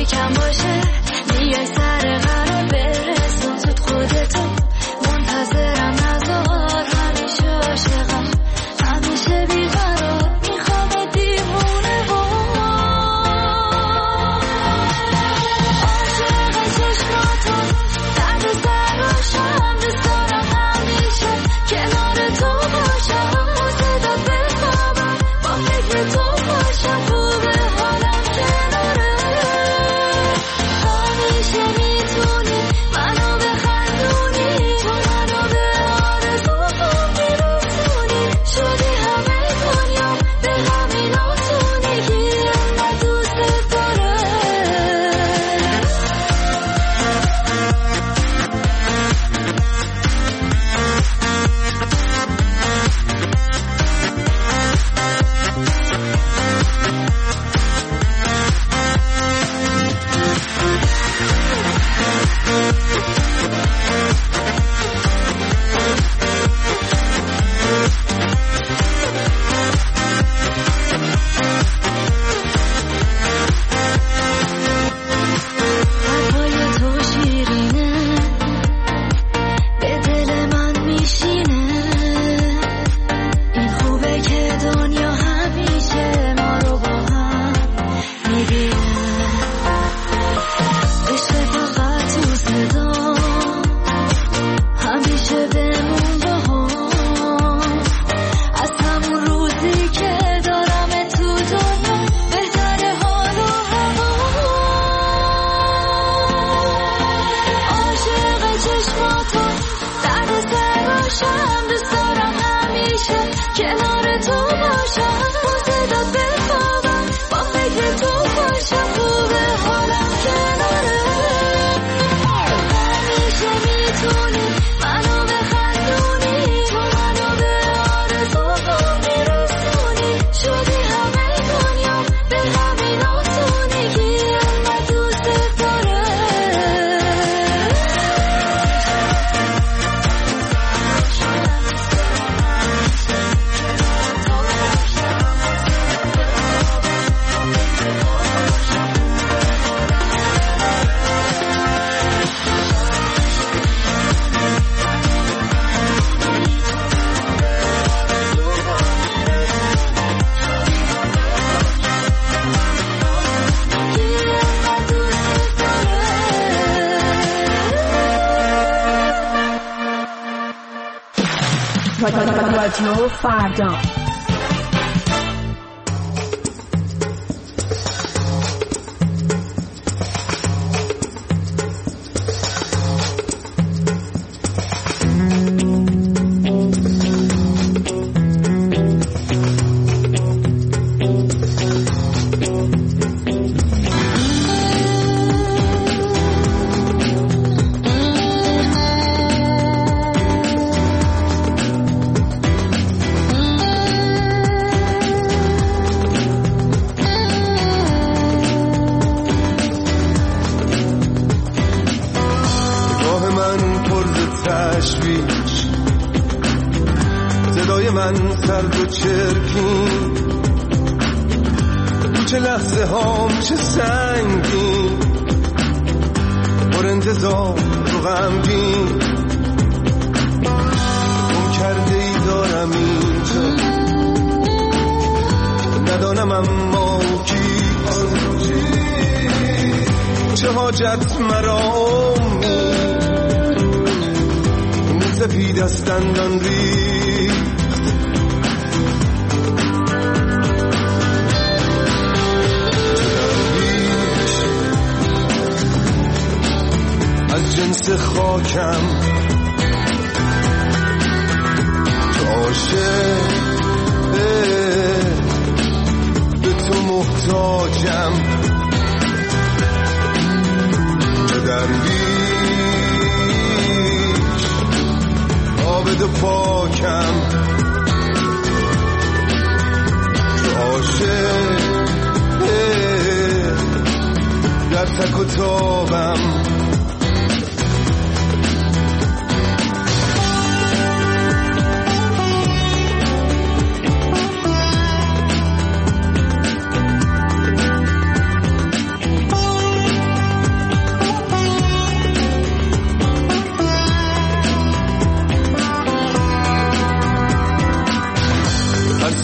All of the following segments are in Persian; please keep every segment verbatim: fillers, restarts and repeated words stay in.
کم باشه میای سر قرار برسون زود خودتو منتظرم نذار همیشه عاشقم همیشه بیقرار میخوام دیوونه و عاشق چشماتون درد سراشم دوست دارم همیشه کنار تو باشم با صدا بخوابم با فکر تو باشم خوبه حالم کناره همیشه میتونی منو بخندونی تو منو به آرزوام میرسونی شدی همه دنیا به همین آسونگی انقدر دوست داره حرفای تو شیرینه به دل من میشینه این خوبه که دنیا همیشه ما رو با هم میبینه عشق فقط تو صدا همیشه بمون با هم از همون روزی که دارم تو دنیا بهتره حال و هوا عاشق چشماتون درد سراشم دوست دارم همیشه کنار تو باشم با صدات بخوابم با فکر تو باشم خوبه حالم کناره همیشه میتونی منو بخندونی تو منو به آرزوام میرسونی شدی همه دنیا به همین آسونگی انقدر دوست داره رادیو فردا صدای من سرد و چرکین چه لحظه هام چه سنگین پر انتظار و غمگین گم کرده ای دارم اینجا ندانم اما کیست چه حاجت مرا امید سفید از دندان ریخت از جنس خاکم که عاشق به تو محتاجم که درویش عابد و پاکم که عاشق در تک و تابم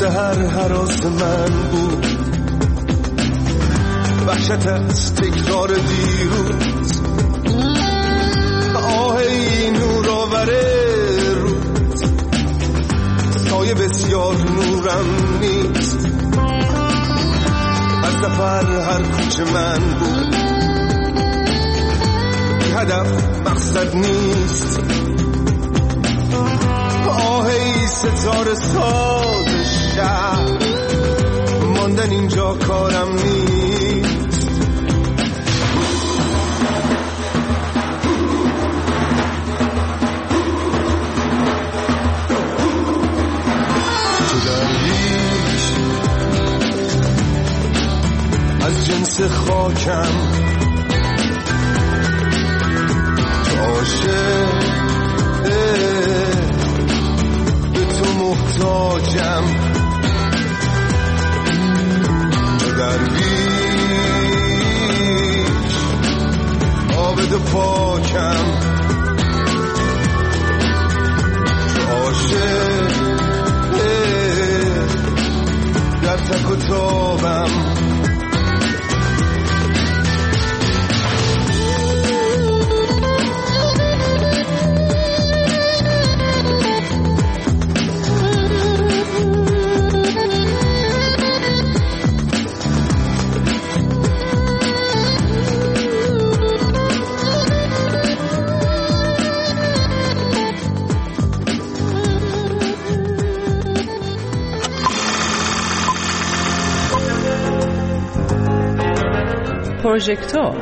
سحر هراس من بود، وحشت از تکرار دیروز، آه این نورآور روز، سایه بسیار نورم نیست، از سفر هر کوچه من بود، بی هدف مقصد نیست، آه ای ستاره ساز شهر، ماندن اینجا کارم نیست. تو درویش از جنس خاکم، تو عاشق به تو محتاجم، تو درویش عابد پاکم، تو عاشق در تک و تابم. پروژکتور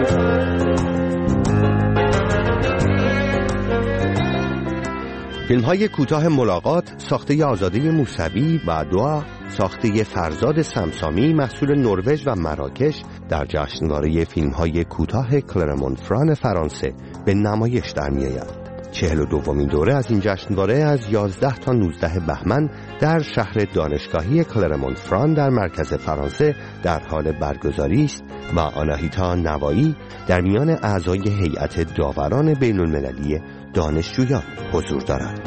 فیلم های کوتاه ملاقات ساخته آزاده موسوی و دعا ساخته فرزاد سمسامی محصول نروژ و مراکش در جشنواره فیلم های کوتاه کلرمون فران فرانسه به نمایش در می آید. چهل و دومین دوره از این جشنواره از یازده تا نوزده بهمن در شهر دانشگاهی کلرمون فران در مرکز فرانسه در حال برگزاری است و آناهیتا نوایی در میان اعضای هیئت داوران بین المللی دانشجویان حضور دارد.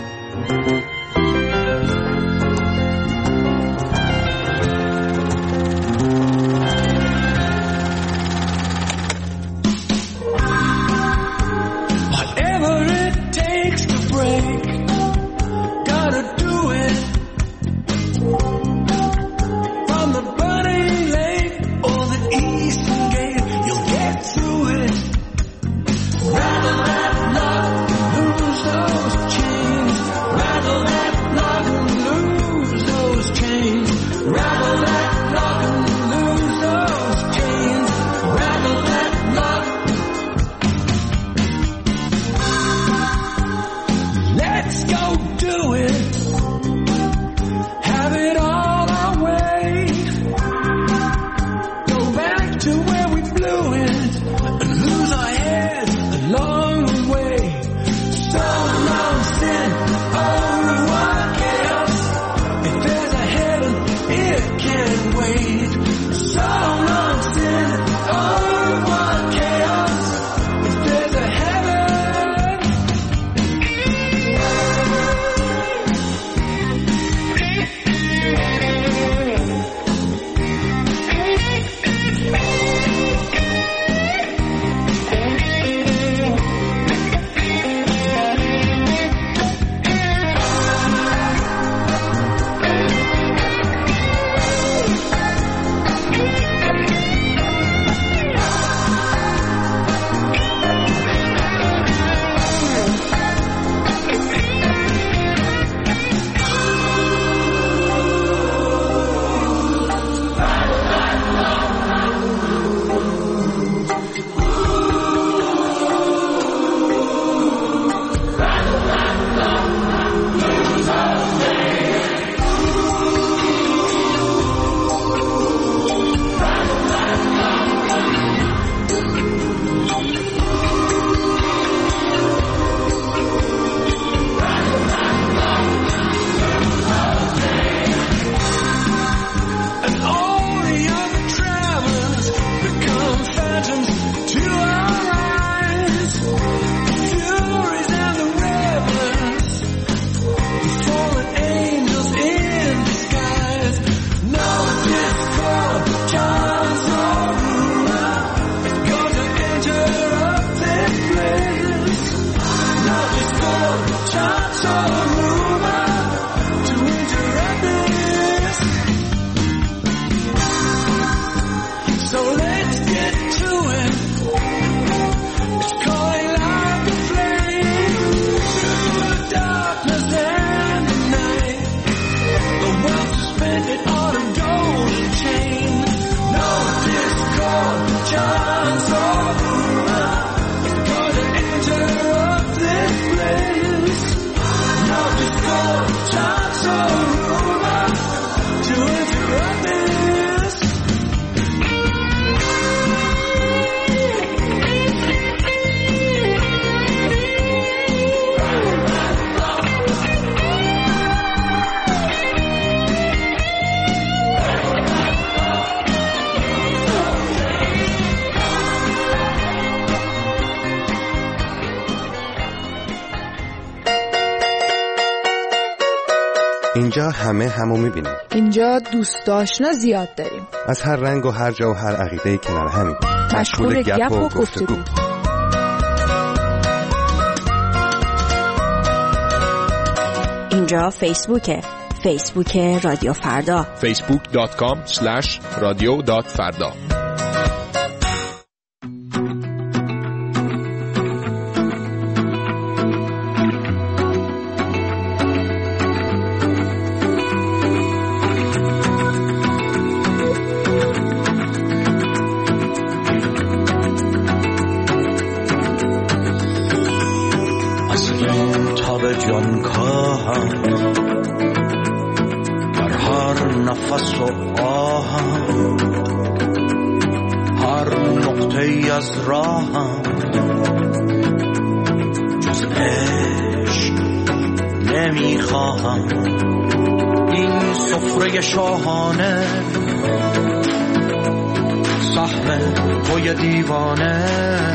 Rattle that اینجا همه همو میبینیم. اینجا دوست آشنا زیاد داریم. از هر رنگ و هر جا و هر عقیده کنار همین. مشغول گپ و گفتگو. اینجا فیسبوکه. فیسبوک رادیو فردا. فیسبوک دات کام اسلش رادیو دات فردا. شاهانه سهم توی دیوانه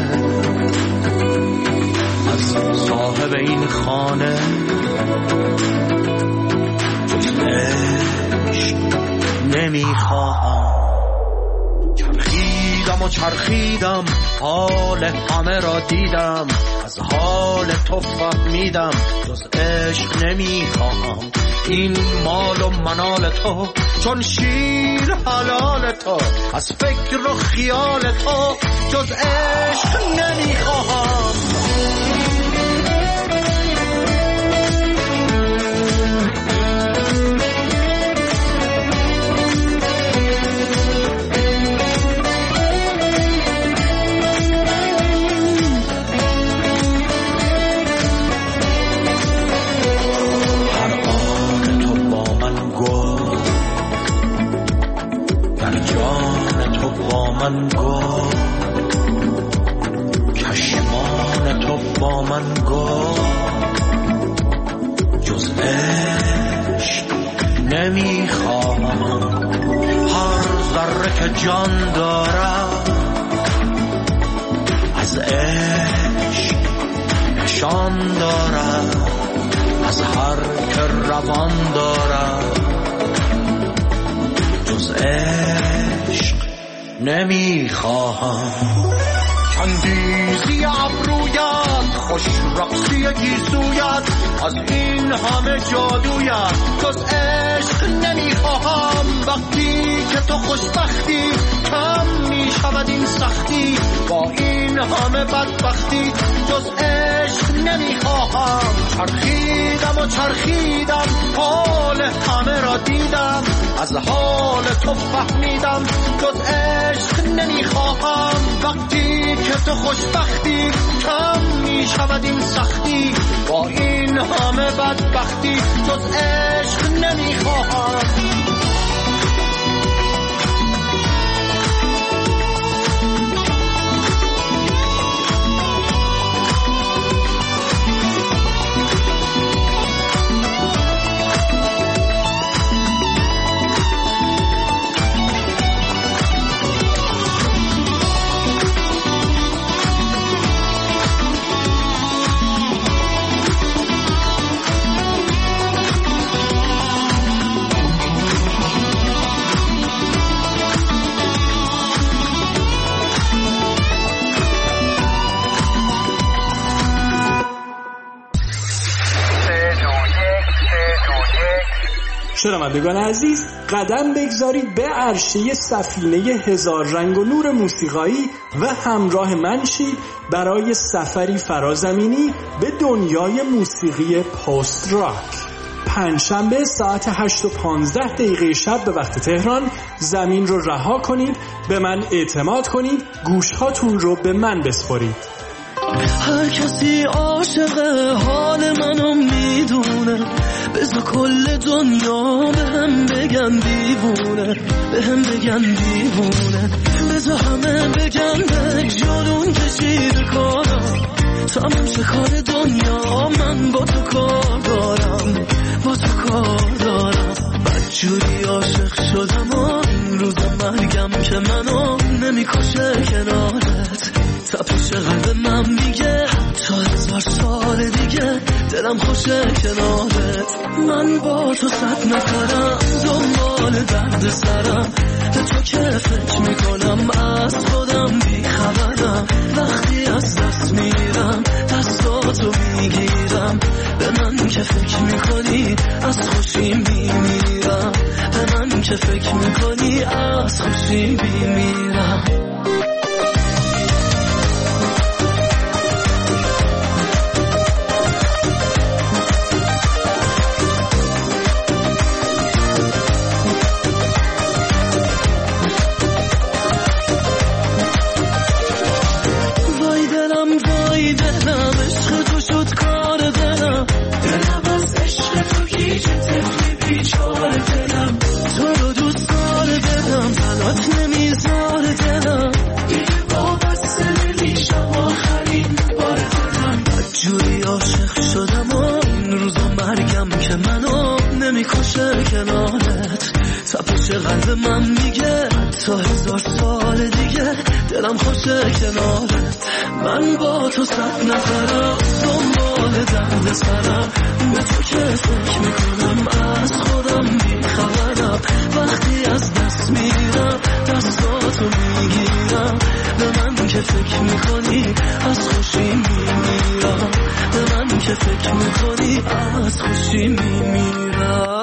از صاحب این خانه جز عشق نمیخواهم. چرخیدم و چرخیدم حال همه را دیدم، از حال تو فهمیدم جز عشق نمیخواهم. این مال و منال تو چون شیر حلال تو، از فکر و خیال تو جز عشق نمیخواهم. من گو کشمان تو با من گو جز عشق نمیخواهم. هر ذره که جان دارم از عشق نشان دارم، از هر که روان دارم جز عشق نمیخواهم. چندیزی ابرویت، خوش رقصی گیسویت، از این همه جادویت جز عشق نمیخواهم. وقتی که تو خوشبختی کم میشود این سختی، با این همه بدبختی جز عشق نمیخواهم. چرخیدم و چرخیدم حال همه را دیدم، از حال تو فهمیدم جز عشق نمیخواهم. وقتی که تو خوشبختی کم میشود این سختی، با این همه بدبختی جز عشق نمیخواهم. شنوندگان عزیز، قدم بگذارید به عرشه سفینه هزار رنگ و نور موسیقایی و همراه من شید برای سفری فرازمینی به دنیای موسیقی پست راک. پنجشنبه ساعت هشت و پانزده دقیقه شب به وقت تهران زمین رو رها کنید، به من اعتماد کنید، گوشهاتون رو به من بسپارید. هر کسی عاشق حال منو میدونه، به بذار کل دنیا به هم بگن دیوونه، به هم بگن دیوونه، بذار همه بگن به جلون کشید کارم، تموم شه کار دنیا، من با تو کار دارم، با تو کار دارم. بدجوری عاشق شدم و این روز مرگم که منو نمیکشه کنارت، تپش قلب من میگه تا هزار سال دیگه دلم خوشه کنارت. من با تو صد نفرم دنبال درد سرم، به تو که فکر میکنم از خودم بیخبرم، وقتی از دست میرم دستاتو میگیرم، به من که فکر میکنی از خوشی میمیرم، به من که فکر میکنی از خوشی میمیرم. قلب من میگه تا هزار سال دیگه دلم خوشه کنارت. من با تو صد نفرم دنبال درد سرم، به تو که فکر میکنم از خودم بیخبرم، وقتی از دست میرم دستاتو میگیرم، به من که فکر میکنی از خوشی میمیرم، به من که فکر میکنی از خوشی میمیرم.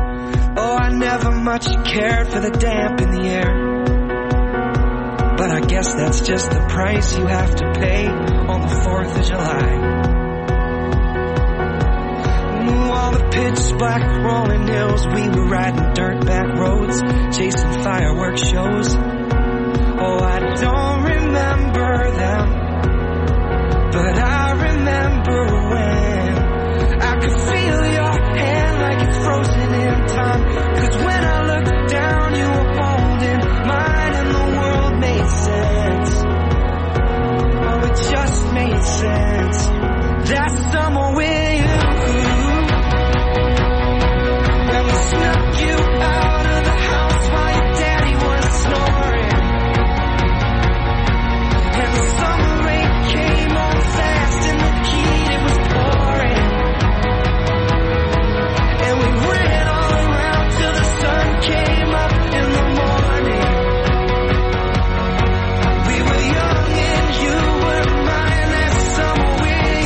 Cared for the damp in the air, but I guess that's just the price you have to pay on the fourth of July. Ooh, all the pitch black rolling hills, we were riding dirt back roads, chasing fireworks shows. Oh, I don't remember them, but I remember when I could feel your hand like it's frozen in time. Cause when I looked down, you were holding mine and the world made sense. Oh, it just made sense. That summer with you, when we snuck you out of the house while your daddy was snoring. And the summer rain came on fast and the heat, it was pouring. And we ran all around till the sun came up in the morning. We were young and you were mine that summer with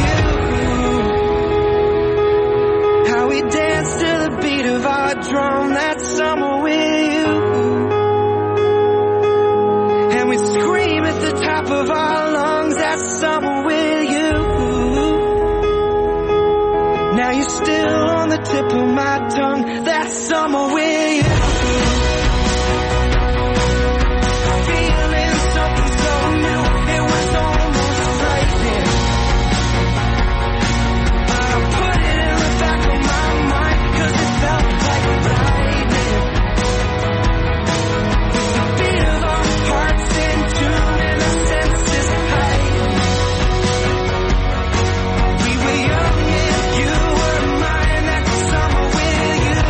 you. How we danced to the beat of our drum that summer with you. And we'd scream at the top of our lungs that summer with you. Now you're still on the tip of my tongue that summer with you. Feeling something so new, it was almost frightening. But I put it in the back of my mind cause it felt like lightning. With the beat of our hearts in tune and our senses heightened. We were young and you were mine that summer with you.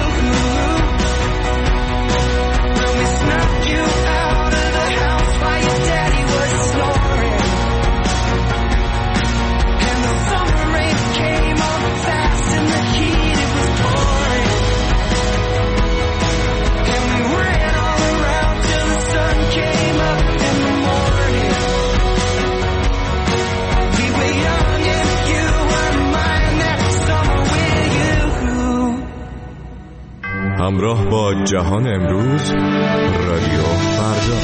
When we snuck you out of the house while your daddy was snoring. And the summer rain came on fast and the heat, it was pouring. And we ran all around till the sun came up in the morning. We were young and you were mine that summer with you. همراه با جهان امروز، رادیو فردا.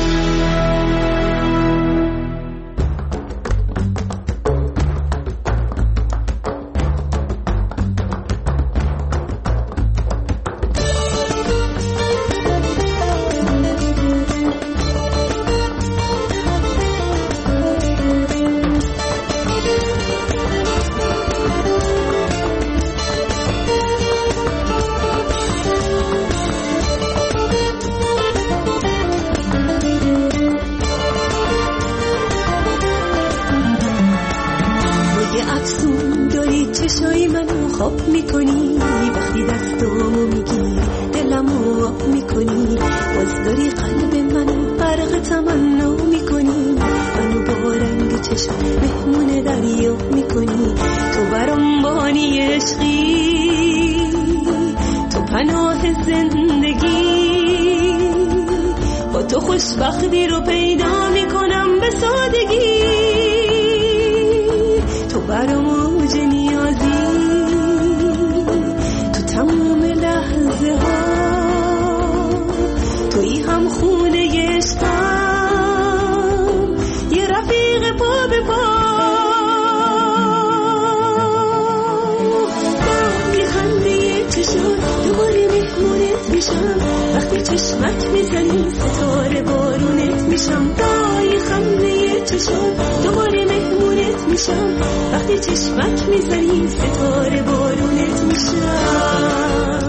افسون داری چشای منو خواب میکنی، وقتی دستامو میگیری دلمو آب میکنی، باز داری قلب منو غرق تمنا میکنی، منو با رنگ چشم مهمون دریا میکنی، تو برام بانی عشقی، تو پناه زندگی، با تو خوشبختی رو پیدا میکنم به سادگی، تو برام اوج نیازی، تو تمام لحظه ها، تویی هم خونه عشقم، یه رفیق پا به پا، با میخنده چشم دوباره مهمونت میشم، وقتی چشمک میزنی ستاره بارونت میشم، با خنده چشم دوباره مهمونت میشم، وقتی چشمک میزنی ستاره بارونت میشم.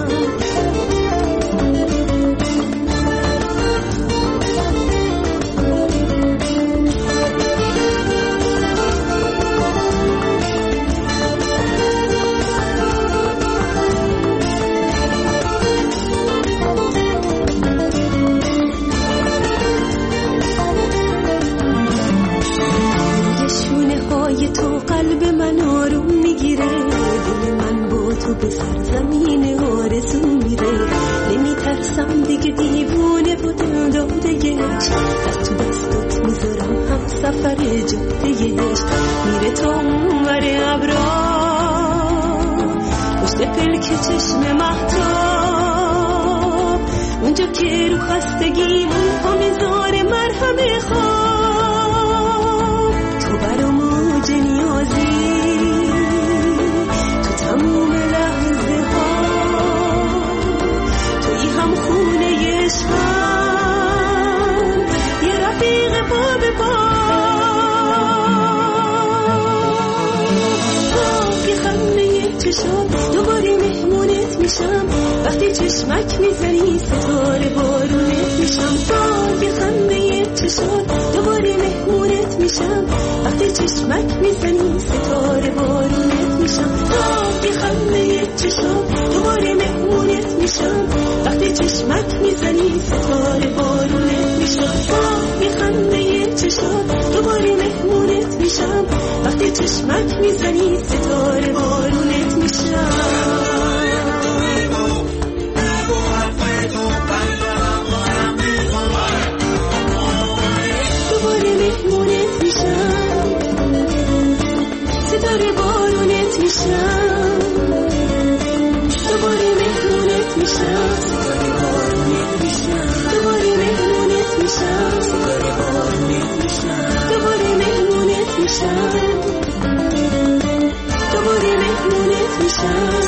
تو قلب من آروم میگیره، دل من با تو به سرزمین آرزو میره، نمیترسم دیگه دیوونه و دل داده گشت، دست تو دستت میذارم هم سفر جاده عشق، میره تا اونور ابرا، پشت پلک چشم مهتاب، اونجا که رو خستگیمون پا میذاره مرهم خواب، چشم دوباره مهمونت میشم وقتی چشمک میزنی ستاره بارونت میشم باگ خنده چشم دوباره مهمونت میشم وقتی چشمک میزنی ستاره بارونت میشم باگ خنده چشم دوباره مهمونت میشم وقتی چشمک میزنی ستاره بارونت میشم باگ خنده چشم دوباره مهمونت میشم وقتی چشمک میزنی ستاره بارونت میشم دوباره مهمونت میشم ستاره بارونت میشم دوباره مهمونت میشم ستاره بارونت میشم دوباره مهمونت میشم ستاره بارونت میشم دوباره مهمونت میشم دوباره مهمونت میشم